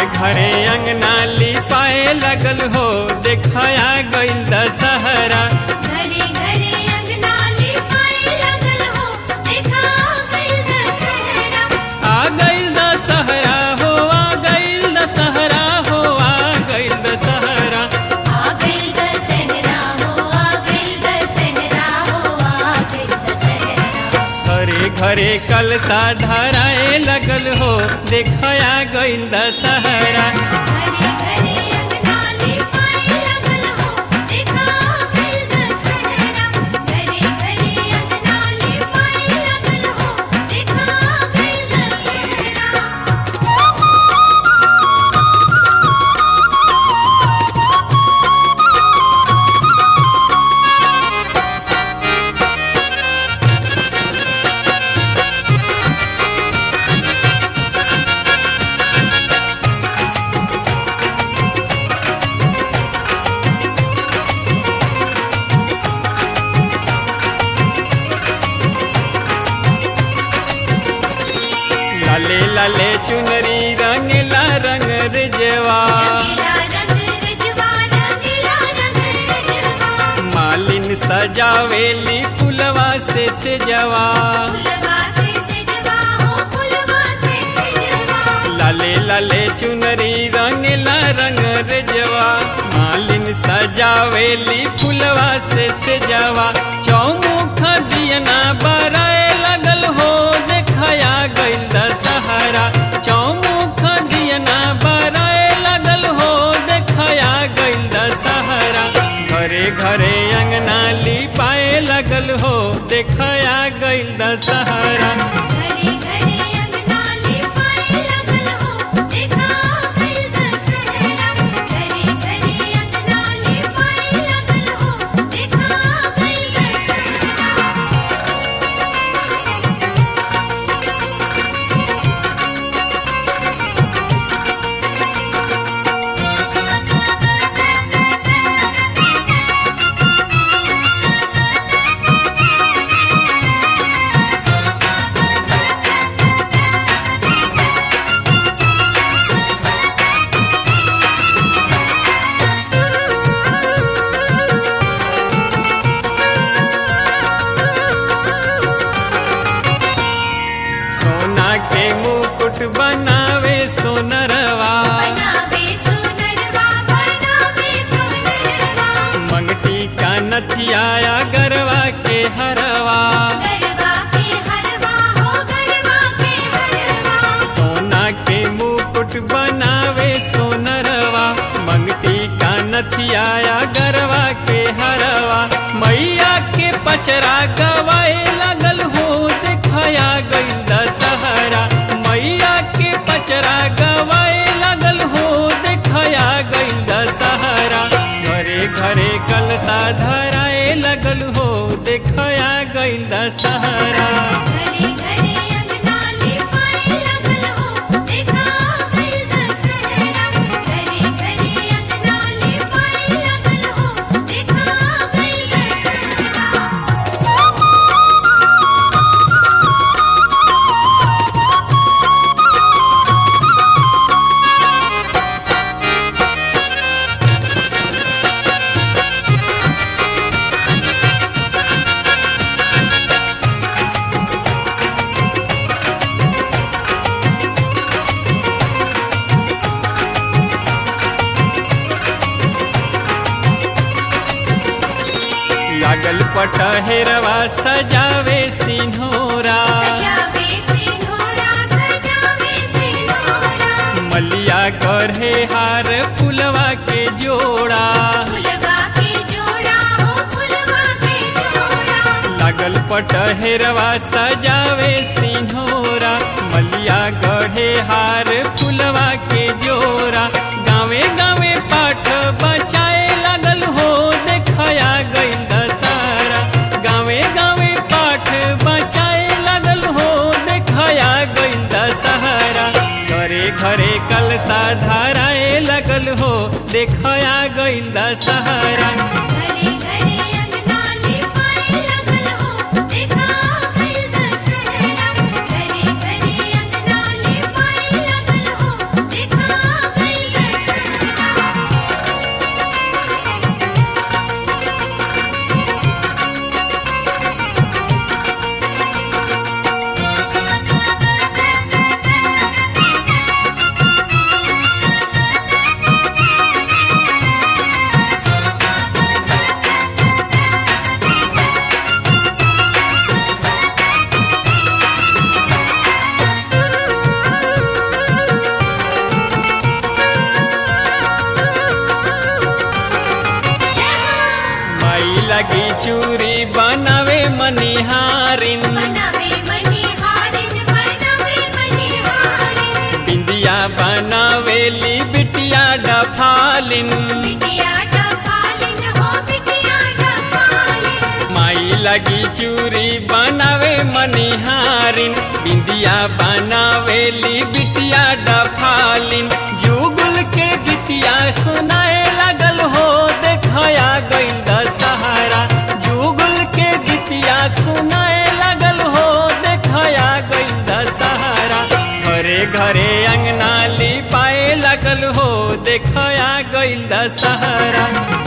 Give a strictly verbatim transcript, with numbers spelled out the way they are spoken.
घरे अंगना लिपाए लगल हो देखया गइल दशहरा। घरे घरे अंगना लिपाए लगल हो देखा गइल दशहरा। आ गइल दशहरा हो आ गइल दशहरा हो आ गइल दशहरा। आ गइल दशहरा हो आ गइल दशहरा हो आ गइल दशहरा। घरे घरे कलसा धराए लगल हो देखया गइल दशहरा। घरे घरे अंगना लिपाए लगल हो देखा गइल दशहरा। घरे घरे अंगना लिपाए लगल हो देखा गइल दशहरा। लाले लाले चुनरी रंगला रंग रिजवा। रंगीला रंग रिजवा रंगीला रंग रिजवा। मालिन सजावेली फुलवा से सजवा। फुलवा से सिजवा हो फुलवा से सिजवा। लाले लाले चुनरी रंगला रंग रिजवा। मालिन सजावेली फुलवा से सजवा। चौमुख दियना बराए लगल हो देखया गइल दशहरा। चौमुख दियना बराए लगल हो देखया गइल दशहरा। घरे घरे अंगना लिपाए लगल हो देखया गइल दशहरा। घरे घरे अंगना लिपाए लगल हो देखा गइल दशहरा। घरे घरे अंगना लिपाए लगल हो देखा गइल दशहरा। सोना के मुकुट बनावे सोनरवा। बनावे सोनरवा बनावे सोनरवा। मंगटी का नथिया गरवा के हरवा। गरबा के हरवा हो गरबा के हरवा। सोना के मुकुट बनावे सोनरवा। मंगटी का नथिया गरवा के हरवा। मैया के पचरा गवाए लगल हो देखया गइल दशहरा। मैया के पचरा गवाए लगल हो देखया गइल दशहरा। घरे घरे कलसा धराए लगल हो देखया गइल दशहरा। घरे घरे अंगना लिपाए लगल हो देखा गइल दशहरा। घरे घरे अंगना लिपाए लगल हो देखा गइल दशहरा। लागल पटहेरवा सजावे सिन्होरा। सजावे सिंधोरा सजावे सिंधोरा। मलिया गढ़े हार फुलवा के जोड़ा। फुलवा के जोड़ा हो फुलवा के जोड़ा। लागल पटहेरवा सजावे सिन्होरा। मलिया गढ़े हार फुलवा के जोड़ा। गावे गावे पाठ बचाए लगल हो देखया गइल दशहरा। गावे गावे पाठ बचाए लगल हो देखया गइल दशहरा। घरे घरे कलसा धराए लगल हो देखया गइल दशहरा। घरे घरे अंगना लिपाए लगल हो देखा गइल दशहरा। घरे घरे अंगना लिपाए लगल हो देखा गइल लगी चूरी बनावे मनिहारिन, बिंदिया बनावेली बिटिया डफालिन। जुगुल के गीतिया सुनाए लगल हो देखया गइल दशहरा, जुगुल के गीतिया सुनाए लगल हो देखया गइल दशहरा। घरे घरे अंगना लिपाए लगल हो देखया गइल दशहरा।